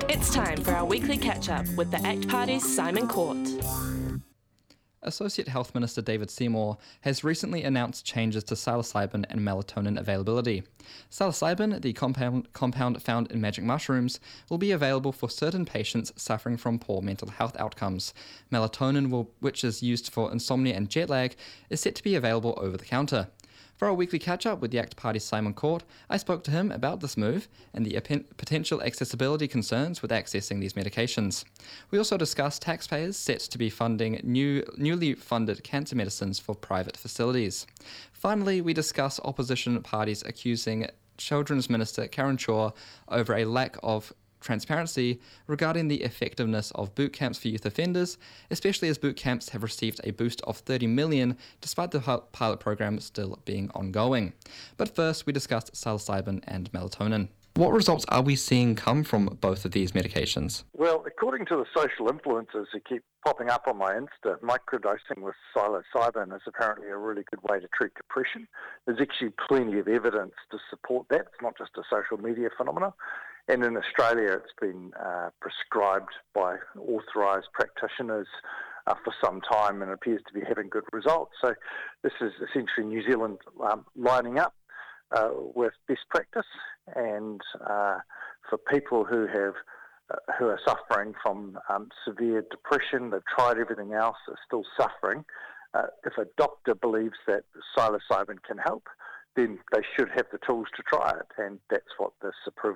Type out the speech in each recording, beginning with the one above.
It's time for our weekly catch-up with the ACT Party's Simon Court. Associate Health Minister David Seymour has recently announced changes to psilocybin and melatonin availability. Psilocybin, the compound found in magic mushrooms, will be available for certain patients suffering from poor mental health outcomes. Melatonin, which is used for insomnia and jet lag, is set to be available over the counter. For our weekly catch-up with the ACT Party's Simon Court, I spoke to him about this move and the potential accessibility concerns with accessing these medications. We also discussed taxpayers set to be funding newly funded cancer medicines for private facilities. Finally, we discuss opposition parties accusing Children's Minister Karen Chor over a lack of transparency regarding the effectiveness of boot camps for youth offenders, especially as boot camps have received a boost of $30 million despite the pilot program still being ongoing. But first, we discussed psilocybin and melatonin. What results are we seeing come from both of these medications? Well, according to the social influencers who keep popping up on my Insta, microdosing with psilocybin is apparently a really good way to treat depression. There's actually plenty of evidence to support that. It's not just a social media phenomenon. And in Australia, it's been prescribed by authorised practitioners for some time and appears to be having good results. So this is essentially New Zealand lining up with best practice, and for people who are suffering from severe depression, they've tried everything else, are still suffering. If a doctor believes that psilocybin can help, then they should have the tools to try it, and that's what this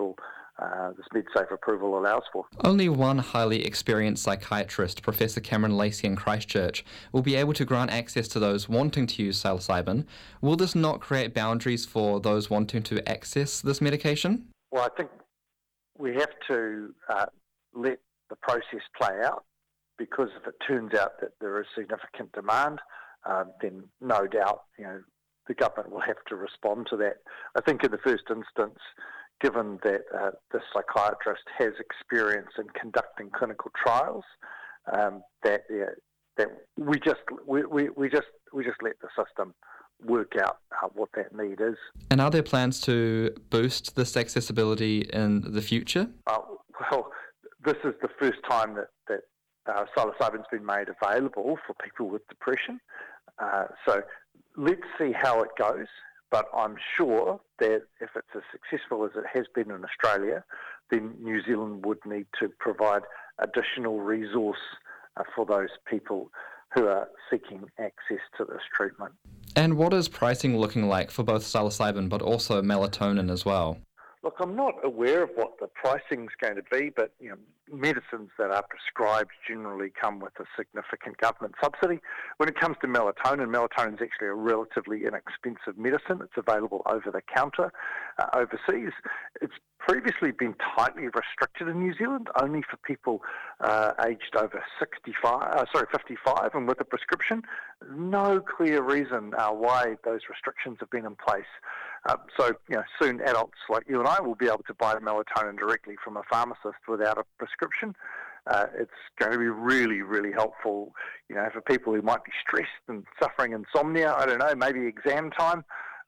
MedSafe approval allows for. Only one highly experienced psychiatrist, Professor Cameron Lacey in Christchurch, will be able to grant access to those wanting to use psilocybin. Will this not create boundaries for those wanting to access this medication? Well, I think we have to let the process play out, because if it turns out that there is significant demand, then no doubt, the government will have to respond to that. I think in the first instance, given that the psychiatrist has experience in conducting clinical trials, that we just let the system work out what that need is. And are there plans to boost this accessibility in the future? Well, this is the first time that psilocybin's been made available for people with depression. So let's see how it goes. But I'm sure that if it's as successful as it has been in Australia, then New Zealand would need to provide additional resource for those people who are seeking access to this treatment. And what is pricing looking like for both psilocybin but also melatonin as well? Look, I'm not aware of what the pricing's going to be, but medicines that are prescribed generally come with a significant government subsidy. When it comes to melatonin is actually a relatively inexpensive medicine. It's available over the counter overseas. It's previously been tightly restricted in New Zealand, only for people aged over 55 and with a prescription. No clear reason why those restrictions have been in place. So soon adults like you and I will be able to buy melatonin directly from a pharmacist without a prescription. It's going to be really, really helpful, for people who might be stressed and suffering insomnia. I don't know, maybe exam time.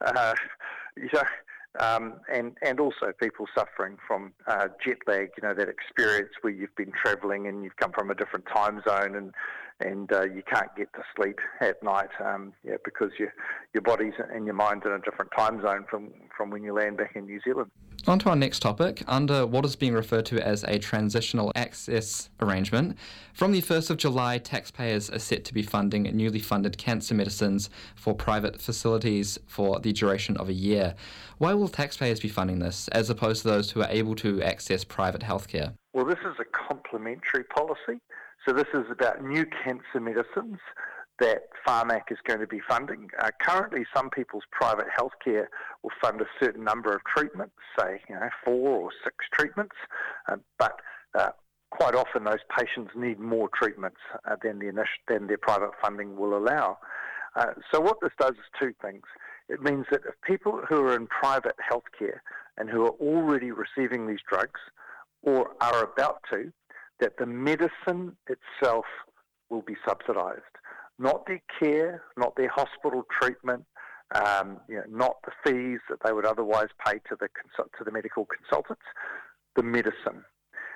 And also people suffering from jet lag, that experience where you've been travelling and you've come from a different time zone and you can't get to sleep at night because your body's and your mind's in a different time zone from when you land back in New Zealand. On to our next topic. Under what is being referred to as a transitional access arrangement, from the 1st of July, taxpayers are set to be funding newly funded cancer medicines for private facilities for the duration of a year. Why will taxpayers be funding this, as opposed to those who are able to access private healthcare? Well, this is a complementary policy. So this is about new cancer medicines that Pharmac is going to be funding. Currently, some people's private healthcare will fund a certain number of treatments, say 4 or 6 treatments, but quite often those patients need more treatments than their private funding will allow. So what this does is two things. It means that if people who are in private healthcare and who are already receiving these drugs or are about to, that the medicine itself will be subsidised. Not their care, not their hospital treatment, not the fees that they would otherwise pay to the medical consultants, the medicine.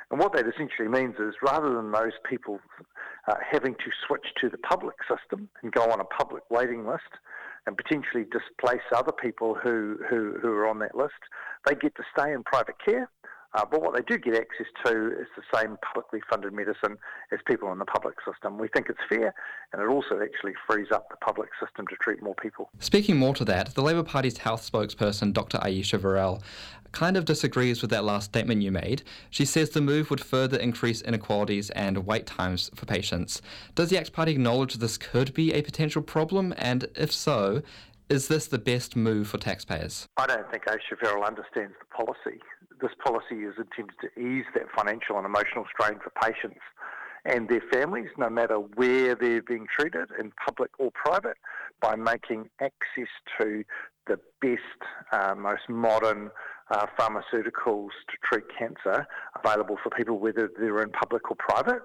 And what that essentially means is rather than those people having to switch to the public system and go on a public waiting list and potentially displace other people who are on that list, they get to stay in private care. But what they do get access to is the same publicly funded medicine as people in the public system. We think it's fair, and it also actually frees up the public system to treat more people. Speaking more to that, the Labour Party's health spokesperson, Dr. Ayesha Verrell, kind of disagrees with that last statement you made. She says the move would further increase inequalities and wait times for patients. Does the ACT Party acknowledge this could be a potential problem? And if so, is this the best move for taxpayers? I don't think Ayesha Verrell understands the policy. This policy is intended to ease that financial and emotional strain for patients and their families, no matter where they're being treated, in public or private, by making access to the best, most modern pharmaceuticals to treat cancer available for people, whether they're in public or private.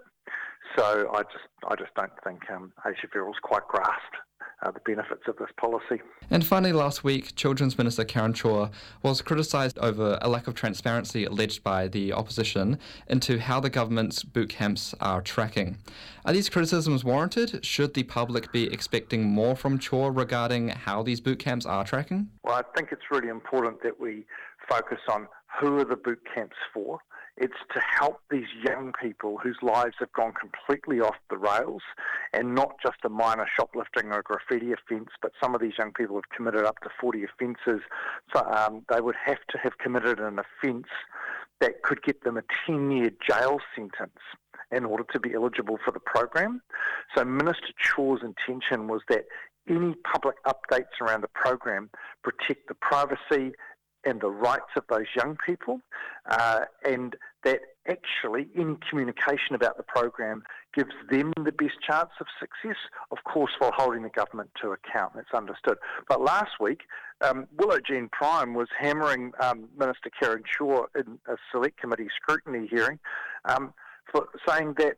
So I just don't think Ayesha Verrell's quite grasped the benefits of this policy. And finally, last week, Children's Minister Karen Chua was criticised over a lack of transparency alleged by the opposition into how the government's boot camps are tracking. Are these criticisms warranted? Should the public be expecting more from Chua regarding how these boot camps are tracking? Well, I think it's really important that we focus on who are the boot camps for. It's to help these young people whose lives have gone completely off the rails, and not just a minor shoplifting or graffiti offence, but some of these young people have committed up to 40 offences. So they would have to have committed an offence that could get them a 10-year jail sentence in order to be eligible for the program. So Minister Chua's intention was that any public updates around the program protect the privacy and the rights of those young people, and that actually any communication about the program gives them the best chance of success, of course, while holding the government to account. That's understood. But last week, Willow-Jean Prime was hammering Minister Karen Chua in a select committee scrutiny hearing for saying that,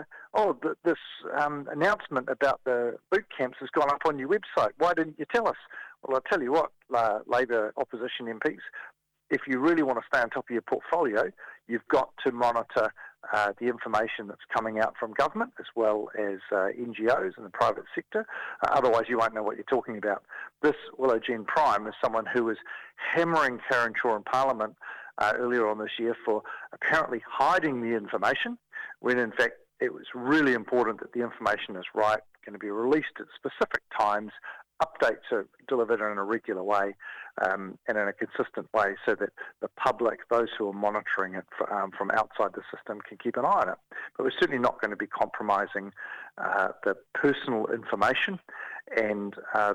this announcement about the boot camps has gone up on your website. Why didn't you tell us? Well, I'll tell you what, Labour opposition MPs, if you really want to stay on top of your portfolio, you've got to monitor the information that's coming out from government as well as NGOs and the private sector. Otherwise, you won't know what you're talking about. This Willow-Jean Prime is someone who was hammering Karen Chua in Parliament earlier on this year for apparently hiding the information, when in fact it was really important that the information is right, going to be released at specific times. Updates are delivered in a regular way and in a consistent way so that the public, those who are monitoring it from outside the system, can keep an eye on it. But we're certainly not going to be compromising the personal information and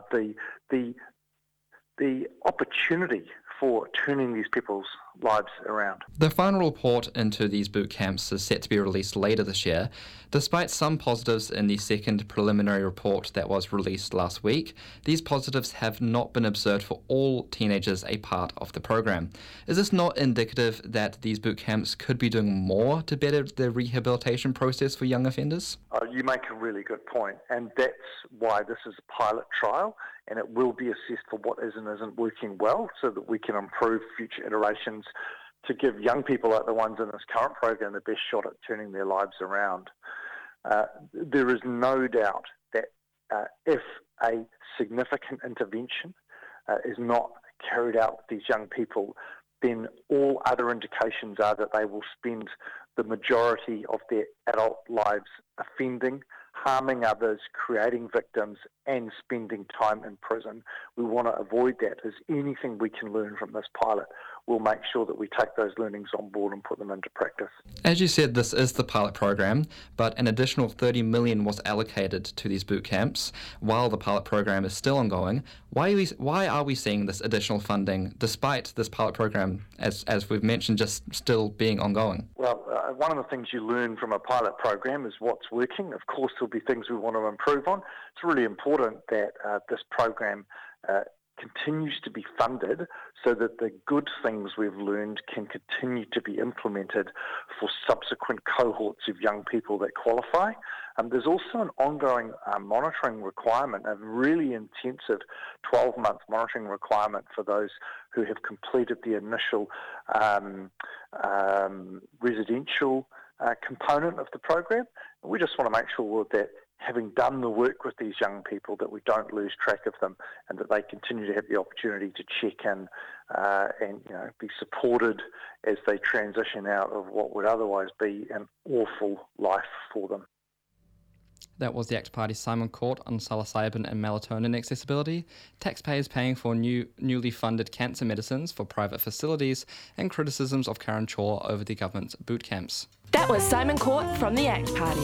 the opportunity for turning these people's lives around. The final report into these boot camps is set to be released later this year. Despite some positives in the second preliminary report that was released last week, these positives have not been observed for all teenagers a part of the program. Is this not indicative that these boot camps could be doing more to better the rehabilitation process for young offenders? You make a really good point, and that's why this is a pilot trial, and it will be assessed for what is and isn't working well so that we can improve future iterations to give young people like the ones in this current program the best shot at turning their lives around. There is no doubt that if a significant intervention is not carried out with these young people, then all other indications are that they will spend the majority of their adult lives offending, harming others, creating victims, and spending time in prison. We want to avoid that. There's anything we can learn from this pilot, we'll make sure that we take those learnings on board and put them into practice. As you said, this is the pilot program, but an additional $30 million was allocated to these boot camps while the pilot program is still ongoing. Why are we seeing this additional funding despite this pilot program, as we've mentioned, just still being ongoing? Well, one of the things you learn from a pilot program is what's working. Of course, there'll be things we want to improve on. It's really important that this program continues to be funded so that the good things we've learned can continue to be implemented for subsequent cohorts of young people that qualify. There's also an ongoing monitoring requirement, a really intensive 12-month monitoring requirement for those who have completed the initial residential component of the program. We just want to make sure that having done the work with these young people, that we don't lose track of them and that they continue to have the opportunity to check in and be supported as they transition out of what would otherwise be an awful life for them. That was the ACT Party's Simon Court on psilocybin and melatonin accessibility, taxpayers paying for newly funded cancer medicines for private facilities, and criticisms of Karen Chor over the government's boot camps. That was Simon Court from the ACT Party.